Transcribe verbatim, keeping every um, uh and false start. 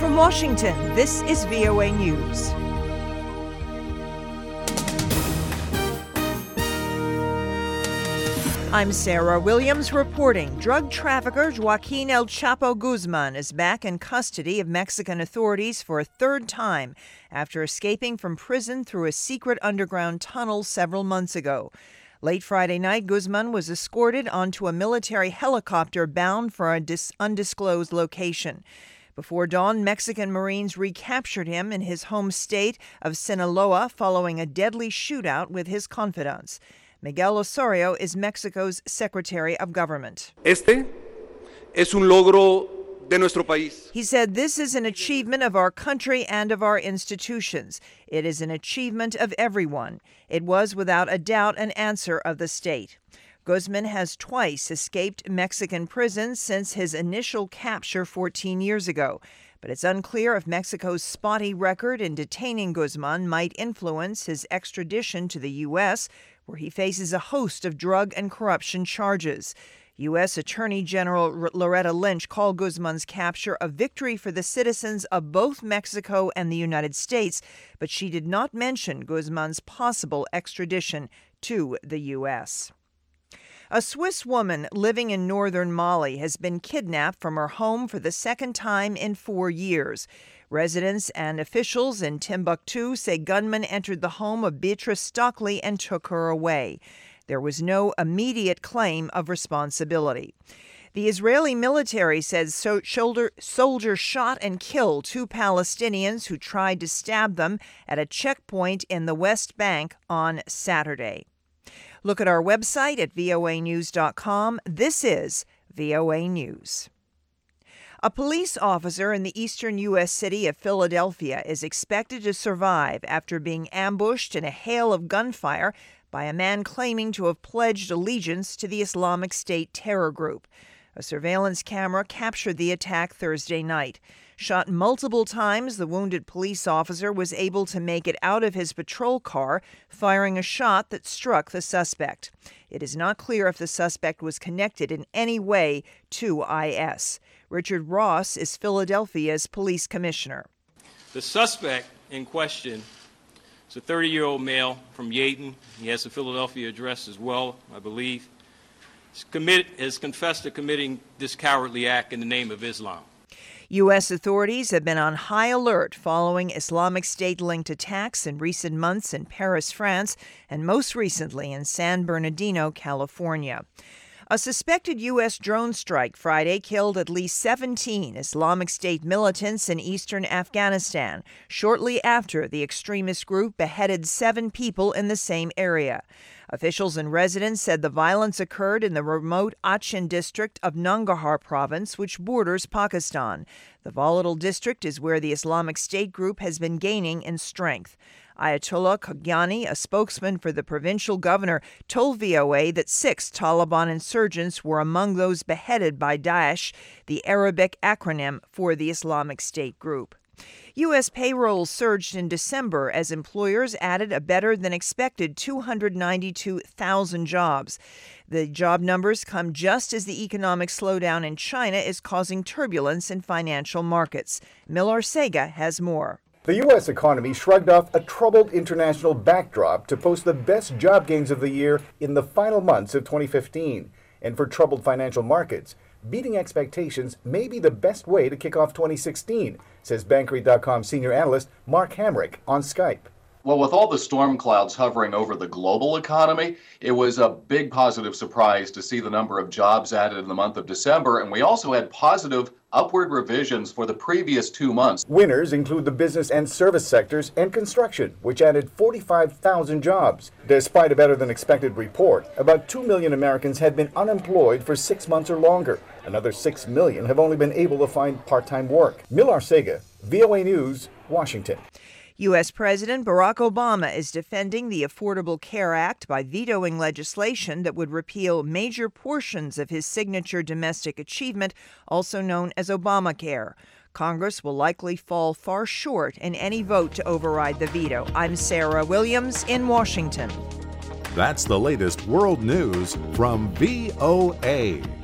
from Washington, this is V O A News. I'm Sarah Williams reporting. Drug trafficker Joaquin El Chapo Guzman is back in custody of Mexican authorities for a third time after escaping from prison through a secret underground tunnel several months ago. Late Friday night, Guzman was escorted onto a military helicopter bound for a dis- undisclosed location. Before dawn, Mexican Marines recaptured him in his home state of Sinaloa following a deadly shootout with his confidants. Miguel Osorio is Mexico's Secretary of Government. Este es un logro de nuestro país. He said this is an achievement of our country and of our institutions. It is an achievement of everyone. It was without a doubt an answer of the state. Guzman has twice escaped Mexican prison since his initial capture fourteen years ago. But it's unclear if Mexico's spotty record in detaining Guzman might influence his extradition to the U S, where he faces a host of drug and corruption charges. U S. Attorney General Loretta Lynch called Guzman's capture a victory for the citizens of both Mexico and the United States, but she did not mention Guzman's possible extradition to the U S. A Swiss woman living in northern Mali has been kidnapped from her home for the second time in four years. Residents and officials in Timbuktu say gunmen entered the home of Beatrice Stockley and took her away. There was no immediate claim of responsibility. The Israeli military says so shoulder, soldiers shot and killed two Palestinians who tried to stab them at a checkpoint in the West Bank on Saturday. Look at our website at V O A news dot com. This is V O A News. A police officer in the eastern U S city of Philadelphia is expected to survive after being ambushed in a hail of gunfire by a man claiming to have pledged allegiance to the Islamic State terror group. A surveillance camera captured the attack Thursday night. Shot multiple times, the wounded police officer was able to make it out of his patrol car, firing a shot that struck the suspect. It is not clear if the suspect was connected in any way to I S. Richard Ross is Philadelphia's police commissioner. The suspect in question is a thirty-year-old male from Yaden. He has a Philadelphia address as well, I believe. He's commit, has confessed to committing this cowardly act in the name of Islam. U S authorities have been on high alert following Islamic State-linked attacks in recent months in Paris, France, and most recently in San Bernardino, California. A suspected U S drone strike Friday killed at least seventeen Islamic State militants in eastern Afghanistan, shortly after the extremist group beheaded seven people in the same area. Officials and residents said the violence occurred in the remote Achin district of Nangarhar province, which borders Pakistan. The volatile district is where the Islamic State group has been gaining in strength. Ayatollah Khogyani, a spokesman for the provincial governor, told V O A that six Taliban insurgents were among those beheaded by Daesh, the Arabic acronym for the Islamic State group. U S payrolls surged in December as employers added a better-than-expected two hundred ninety-two thousand jobs. The job numbers come just as the economic slowdown in China is causing turbulence in financial markets. Mil Arcega has more. The U S economy shrugged off a troubled international backdrop to post the best job gains of the year in the final months of twenty fifteen. And for troubled financial markets, beating expectations may be the best way to kick off twenty sixteen, says Bankrate dot com senior analyst Mark Hamrick on Skype. Well, with all the storm clouds hovering over the global economy, it was a big positive surprise to see the number of jobs added in the month of December, and we also had positive upward revisions for the previous two months. Winners include the business and service sectors and construction, which added forty-five thousand jobs. Despite a better-than-expected report, about two million Americans had been unemployed for six months or longer. Another six million have only been able to find part-time work. Mil Arcega, V O A News, Washington. U S. President Barack Obama is defending the Affordable Care Act by vetoing legislation that would repeal major portions of his signature domestic achievement, also known as Obamacare. Congress will likely fall far short in any vote to override the veto. I'm Sarah Williams in Washington. That's the latest world news from V O A.